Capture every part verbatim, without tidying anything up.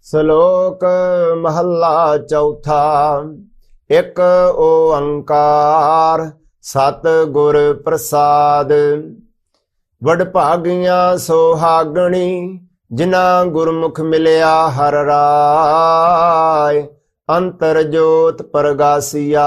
ਸ਼ਲੋਕ ਮਹੱਲਾ ਚੌਥਾ। ਇੱਕ ਓੰਕਾਰ ਸਤਿਗੁਰ ਪ੍ਰਸਾਦ। ਵਡਭਾਗੀਆਂ ਸੁਹਾਗਣੀ ਜਿਨ੍ਹਾਂ ਗੁਰਮੁਖ ਮਿਲਿਆ ਹਰ ਰਾਏ। ਅੰਤਰ ਜੋਤ ਪ੍ਰਗਾਸੀਆ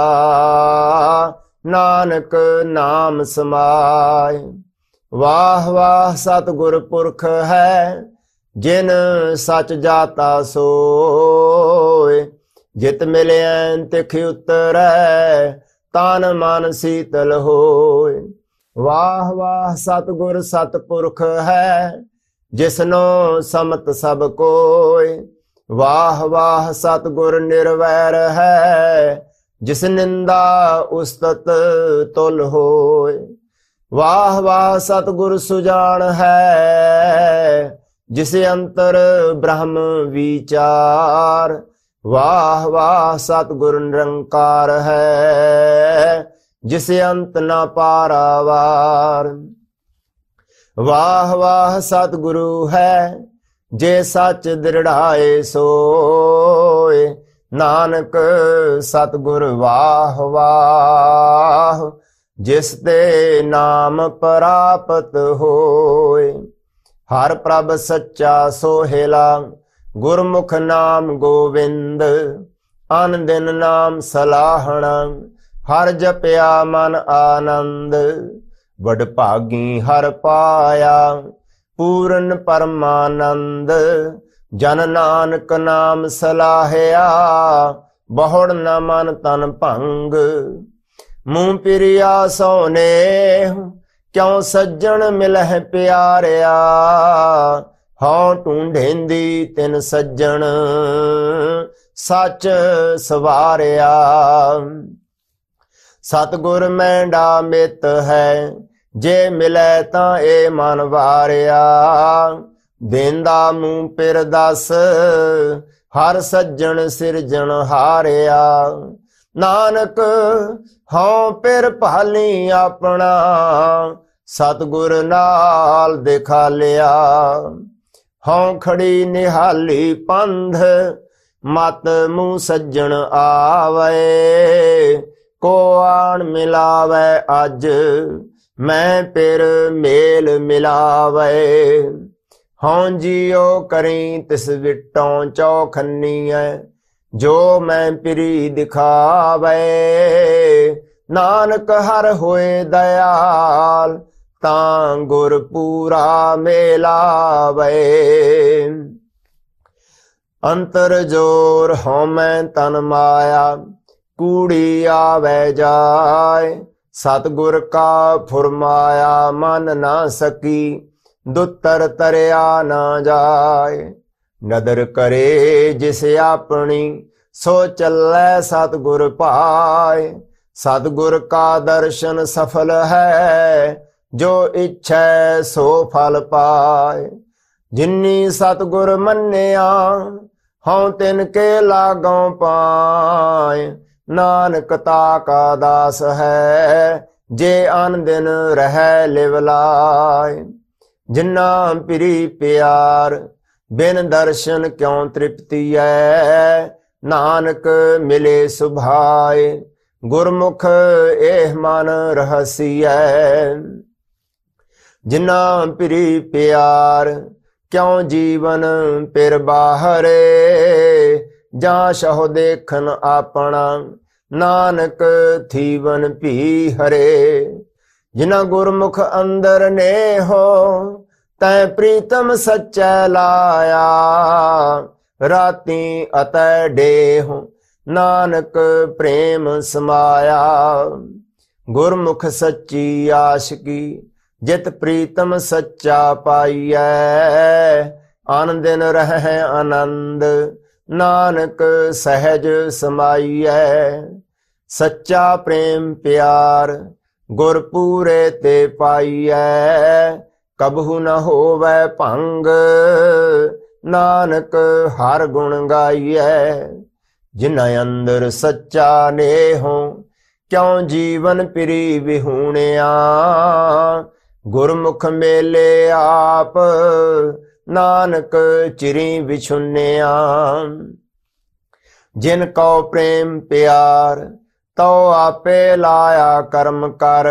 ਨਾਨਕ ਨਾਮ ਸਮਾਏ। ਵਾਹ ਵਾਹ ਸਤਿਗੁਰ ਪੁਰਖ ਹੈ ਜਿਨ ਸਚ ਜਾਤਾ ਸੋਏ। ਜਿਤ ਮਿਲਿਆ ਤਿਖ ਉਤਰੈ ਤਨ ਮਨ ਸੀਤਲ ਹੋਏ। ਵਾਹ ਵਾਹ ਸਤਿਗੁਰ ਸਤਿਪੁਰਖ ਹੈ ਜਿਸਨੋ ਸਮਤ ਸਭ ਕੋਇ। ਵਾਹ ਵਾਹ ਸਤਿਗੁਰ ਨਿਰਵੈਰ ਹੈ ਜਿਸ ਨਿੰਦਾ ਉਸਤਤ ਤੁਲ ਹੋਏ। ਵਾਹ ਵਾਹ ਸਤਿਗੁਰ ਸੁਜਾਨ ਹੈ ਜਿਸ ਅੰਤਰ ਬ੍ਰਹਮ ਵਿਚਾਰ। ਵਾਹ ਵਾਹ ਸਤਿਗੁਰ ਨਿਰੰਕਾਰ ਹੈ ਜਿਸ ਅੰਤ ਨਾ ਪਾਰਾਵਾਰ। ਵਾਹ ਵਾਹ ਸਤਿਗੁਰੂ ਹੈ ਜੇ ਸੱਚ ਦ੍ਰਿੜਾਏ ਸੋਏ। ਨਾਨਕ ਸਤਿਗੁਰ ਵਾਹ ਵਾਹ ਜਿਸ ਤੇ ਨਾਮ ਪ੍ਰਾਪਤ ਹੋਏ। ਹਰ ਪ੍ਰਭ ਸੱਚਾ ਸੋਹਿਲਾ ਗੁਰਮੁਖ ਨਾਮ ਗੋਵਿੰਦ। ਅਨ ਦਿਨ ਨਾਮ ਸਲਾਹਣਾ ਹਰ ਜਪਿਆ ਮਨ ਆਨੰਦ। ਵਡਭਾਗੀ ਹਰ ਪਾਇਆ ਪੂਰਨ ਪਰਮਾਨੰਦ। ਜਨ ਨਾਨਕ ਨਾਮ ਸਲਾਹਿਆ ਬਹੁੜ ਨ ਮਨ ਤਨ ਭੰਗ। ਮੂੰਹ ਪਿਰਿਆ ਸੋਨੇ ਕਿਉ ਸੱਜਣ ਮਿਲਹਿ ਪਿਆਰਿਆ। ਹਉ ਢੂੰਢੇਂਦੀ ਤਿਨ ਸੱਜਣ ਸੱਚ ਸਵਾਰਿਆ। ਸਤਿਗੁਰ ਮੈਂਡਾ ਮਿੱਤ ਹੈ ਜੇ ਮਿਲੈ ਤਾਂ ਏ ਮਨ ਵਾਰਿਆ। ਦੇਂਦਾ ਮੂੰਹ ਪਿਰ ਦਸ ਹਰ ਸੱਜਣ ਸਿਰਜਣ ਹਾਰਿਆ। ਨਾਨਕ ਹਉ ਪਿਰ ਭਾਲੀ ਆਪਣਾ ਸਤਿਗੁਰ ਨਾਲ ਦਿਖਾ ਲਿਆ। ਹਉ ਖੜੀ ਨਿਹਾਲੀ ਪੰਧ ਮਤ ਮੂੰਹ ਸੱਜਣ ਆਵੇ। ਕੋ ਆਣ ਮਿਲਾਵੇ ਅੱਜ ਮੈਂ ਪਿਰ ਮੇਲ ਮਿਲਾਵੇ। ਹਉ ਜੀਓ ਕਰੀ ਤਿਸ ਵਿਟੋਂ ਚੌਖੰਨੀਐ ਜੋ ਮੈਂ ਪਿਰੀ ਦਿਖਾਵੇ। ਨਾਨਕ ਹਰ ਹੋਏ ਦਇਆਲ ਤਾਂ ਗੁਰ ਪੂਰਾ ਮੇਲਾਵੇ। ਅੰਤਰ ਜੋਰ ਹਉਮੈ ਤਨ ਮਾਇਆ ਕੂੜੀ ਆਵੈ ਜਾਏ। ਸਤਿਗੁਰ ਕਾ ਫੁਰਮਾਇਆ ਮਨ ਨਾ ਸਕੀ ਦੁੱਤਰ ਤਰਿਆ ਨਾ ਜਾਏ। ਨਦਰ ਕਰੇ ਜਿਸ ਆਪਣੀ ਸੋ ਚੱਲੈ ਸਤਿਗੁਰ ਪਾਏ। ਸਤਿਗੁਰ ਕਾ ਦਰਸ਼ਨ ਸਫਲ ਹੈ ਜੋ ਇੱਛੈ ਸੋ ਫਲ ਪਾਏ। ਜਿਨੀ ਸਤਿਗੁਰ ਮੰਨਿਆ ਹਉ ਤਿਨ ਕੇ ਲਾਗੋਂ ਪਾਏ। ਨਾਨਕ ਤਾ ਕਾ ਦਾਸ ਹੈ ਜੇ ਅਨ ਦਿਨ ਰਹਿ ਲਿਵ ਲਾਏ। ਜਿਨਾ ਪਿਰੀ ਪਿਆਰ ਬਿਨ ਦਰਸ਼ਨ ਕਿਉ ਤ੍ਰਿਪਤੀਐ। ਨਾਨਕ ਮਿਲੇ ਸੁਭਾਏ ਗੁਰਮੁਖ ਇਹ ਮਨ ਰਹਸੀਐ। ਜਿਨਾ ਪਿਰੀ ਪਿਆਰ ਕਿਉ ਜੀਵਨ ਪਿਰ ਬਾਹਰੇ। ਜਾਂ ਸ਼ਹੁ ਦੇਖਨ ਆਪਣਾ ਨਾਨਕ ਥੀਵਨ ਭੀ ਹਰੇ। ਜਿਨਾ ਗੁਰਮੁਖ ਅੰਦਰ ਨੇ ਹੋ ਤੈ ਪ੍ਰੀਤਮ ਸੱਚੈ ਲਾਇਆ। ਰਾਤੀ ਅਤੈ ਡੇਹੁ ਨਾਨਕ ਪ੍ਰੇਮ ਸਮਾਇਆ। ਗੁਰਮੁਖ ਸੱਚੀ ਆਸ਼ਕੀ ਜਿਤ ਪ੍ਰੀਤਮ ਸੱਚਾ ਪਾਈਐ। ਅਨ ਦਿਨ ਰਹਿ ਆਨੰਦ ਨਾਨਕ ਸਹਿਜ ਸਮਾਈਐ। ਸੱਚਾ ਪ੍ਰੇਮ ਪਿਆਰ ਗੁਰ ਪੂਰੇ ਤੇ ਪਾਈਐ। ਕਬਹੂ ਨ ਹੋਵੈ ਭੰਗ ਨਾਨਕ ਹਰ ਗੁਣ ਗਾਈਐ। ਜਿਨ੍ਹਾਂ ਅੰਦਰ ਸੱਚਾ ਨੇਹੋ ਕਿਉ ਜੀਵਨ ਪਿਰੀ ਵਿਹੂਣਿਆ। ਗੁਰਮੁਖ ਮੇਲੇ ਆਪ ਨਾਨਕ ਚਿਰੀ ਵਿਛੁੰਨਿਆ। ਜਿਨ ਕਉ ਪ੍ਰੇਮ ਪਿਆਰ ਤਉ ਆਪੇ ਲਾਇਆ ਕਰਮ ਕਰ,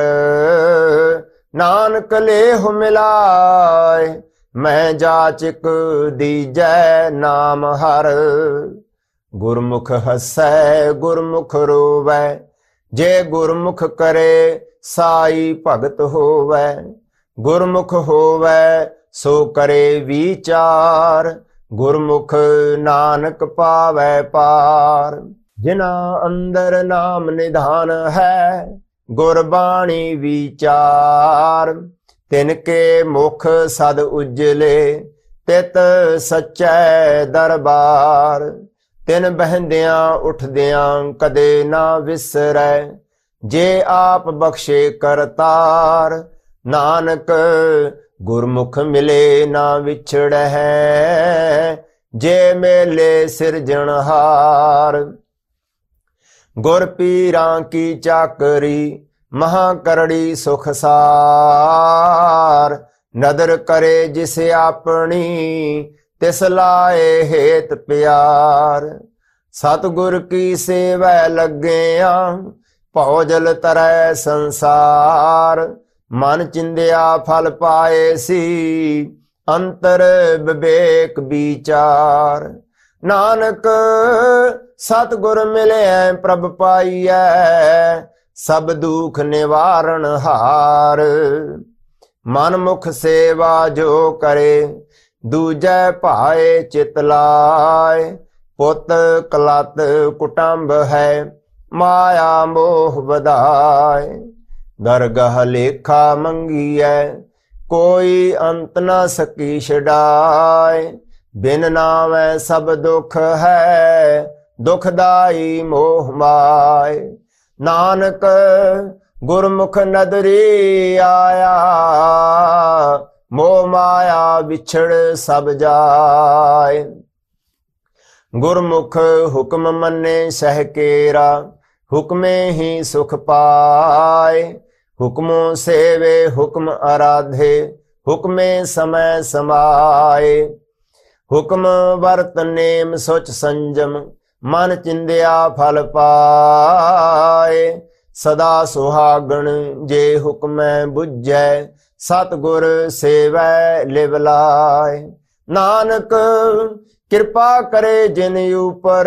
ਨਾਨਕ ਲੇਹੁ ਮਿਲਾਏ ਮੈਂ ਜਾਚਕ ਦੀਜੈ ਨਾਮ ਹਰ। ਗੁਰਮੁਖ ਹਸੈ ਗੁਰਮੁਖ ਰੋਵੈ, ਜੇ ਗੁਰਮੁਖ ਕਰੇ ਸਾਈ ਭਗਤ ਹੋਵੈ। ਗੁਰਮੁਖ ਹੋਵੈ ਸੋ ਕਰੇ ਵਿਚਾਰ, ਗੁਰਮੁਖ ਨਾਨਕ ਪਾਵੈ ਪਾਰ। ਜਿਨਾ ਅੰਦਰ ਨਾਮ ਨਿਧਾਨ ਹੈ, ਗੁਰਬਾਣੀ ਵਿਚਾਰ। ਤਿਨ ਕੇ ਮੁਖ ਸਦ ਉਜਲੇ, ਤਿਤ ਸਚੈ ਦਰਬਾਰ। ਤਿਨ ਬਹਿੰਦਿਆਂ ਉਠਦਿਆਂ ਕਦੇ ਨਾ ਵਿਸਰੈ, ਜੇ ਆਪ ਬਖਸ਼ੇ ਕਰਤਾਰ। ਨਾਨਕ ਗੁਰਮੁਖ ਮਿਲੇ ਨਾ ਵਿਛੜੈ, ਜੇ ਮੇਲੇ ਸਿਰਜਣਹਾਰ। ਗੁਰ ਪੀਰਾਂ ਕੀ ਚਾਕਰੀ ਮਹਾ ਕਰੜੀ ਸੁਖ ਸਾਰ। ਨਦਰ ਕਰੇ ਜਿਸ ਆਪਣੀ, ਤਿਸ ਲਾਏ ਹੇਤ ਪਿਆਰ। ਸਤਿਗੁਰ ਕੀ ਸੇਵੈ ਲੱਗਿਆ, ਭਉ-ਜਲ ਤਰੈ ਸੰਸਾਰ। ਮਨ ਚਿੰਦਿਆ ਫਲ ਪਾਏ ਸੀ, ਅੰਤਰ ਵਿਵੇਕ ਵਿਚਾਰ। ਨਾਨਕ ਸਤਿਗੁਰ ਮਿਲਿਆ ਪ੍ਰਭ ਪਾਈਐ, ਸਭ ਦੁਖ ਨਿਵਾਰਨ ਹਾਰ। ਮਨ ਮੁਖ ਸੇਵਾ ਜੋ ਕਰੇ, ਦੂਜੈ ਭਾਏ ਚਿਤ ਲਾਏ। ਪੁੱਤ ਕਲਤ ਕੁਟੰਬ ਹੈ, ਮਾਇਆ ਮੋਹ ਵਧਾਏ। ਦਰਗਹ ਲੇਖਾ ਮੰਗੀਐ, ਕੋਈ ਅੰਤ ਨ ਸਕੀ ਛਡਾਏ। ਬਿਨ ਨਾਵੈ ਸਭ ਦੁਖ ਹੈ, ਦੁਖਦਾਈ ਮੋਹ ਮਾਏ। ਨਾਨਕ ਗੁਰਮੁਖ ਨਦਰੀ ਆਇਆ, ਮੋਹ ਮਾਇਆ ਵਿਛੜ ਸਭ ਜਾਏ। ਗੁਰਮੁਖ ਹੁਕਮ ਮੰਨੇ ਸਹਿ ਕੇਰਾ, ਹੁਕਮੇ ਹੀ ਸੁਖ ਪਾਏ। ਹੁਕਮੋ ਸੇਵੇ ਹੁਕਮ ਆਰਾਧੇ, ਹੁਕਮੇ ਸਮੈ ਸਮਾਏ। ਹੁਕਮ ਵਰਤ ਨੇਮ ਸੁਚ ਸੰਜਮ, ਮਨ ਚਿੰਦਿਆ ਫਲ ਪਾਏ। ਸਦਾ ਸੁਹਾਗਣ ਜੇ ਹੁਕਮੈ ਬੁਝੈ, ਸਤਿਗੁਰ ਸੇਵੈ ਲਿਵ ਲਾਏ। ਨਾਨਕ ਕਿਰਪਾ ਕਰੇ ਜਿਨ ਉਪਰ,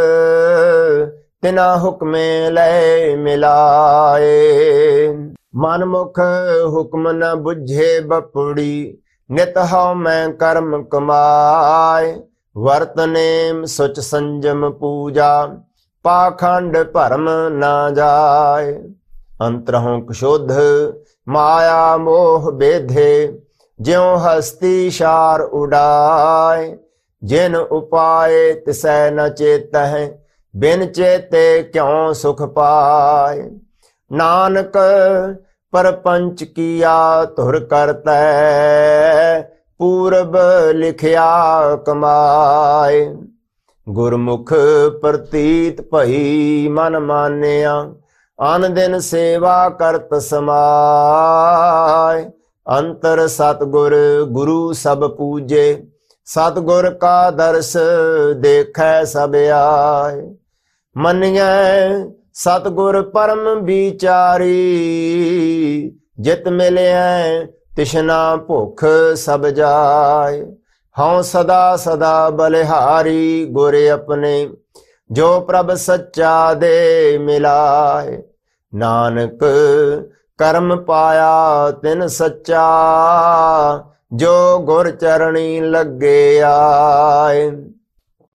ਤਿਨਾ ਹੁਕਮੇ ਲੈ ਮਿਲਾਏ। ਮਨ ਮੁਖ ਹੁਕਮ ਨ ਬੁਝੇ ਬਪੜੀ, ਨਿਤ ਹਉ ਮੈਂ ਕਰਮ ਕਮਾਏ। ਵਰਤ ਨੇਮ ਸੁਚ ਸੰਜਮ ਪੂਜਾ, ਪਾਖੰਡ ਭਰਮ ਨਾ ਜਾਏ। ਅੰਤਰਹੁ ਕੁਸ਼ੋਧ ਮਾਇਆ ਮੋਹ ਬੇਧੇ, ਜਿਉ ਹਸਤੀ ਸ਼ਾਰ ਉਡਾਏ। ਜਿਨ ਉਪਾਏ ਤਿਸੈ ਨ ਚੇਤਹਿ, ਬਿਨ ਚੇਤੇ ਕਿਉ ਸੁਖ ਪਾਏ। ਨਾਨਕ ਪਰਪੰਚ ਕੀਆ ਧੁਰ ਕਰਤੈ, ਪੂਰਬ ਲਿਖਿਆ ਕਮਾਏ। ਗੁਰਮੁਖ ਪ੍ਰਤੀਤ ਭਈ ਮਨ ਮਾਨਿਆ, ਅਨ ਦਿਨ ਸੇਵਾ ਕਰਤ ਸਮਾਏ। ਅੰਤਰ ਸਤਿਗੁਰ ਗੁਰੂ ਸਭ ਪੂਜੇ, ਸਤਿਗੁਰ ਕਾ ਦਰਸ ਦੇਖੈ ਸਭ ਆਏ। ਮੰਨਿਐ ਸਤਿਗੁਰ ਪਰਮ ਵਿਚਾਰੀ, ਜਿਤ ਮਿਲਿਐ ਤਿਸ਼ਨਾ ਭੁਖ ਸਭ ਜਾਏ। ਹਉ ਸਦਾ ਸਦਾ ਬਲਿਹਾਰੀ, ਗੁਰ ਆਪਣੇ ਜੋ ਪ੍ਰਭ ਸੱਚਾ ਦੇ ਮਿਲਾਏ। ਨਾਨਕ ਕਰਮ ਪਾਇਆ ਤਿਨ ਸੱਚਾ, ਜੋ ਗੁਰ ਚਰਣੀ ਲੱਗੇ ਆਏ।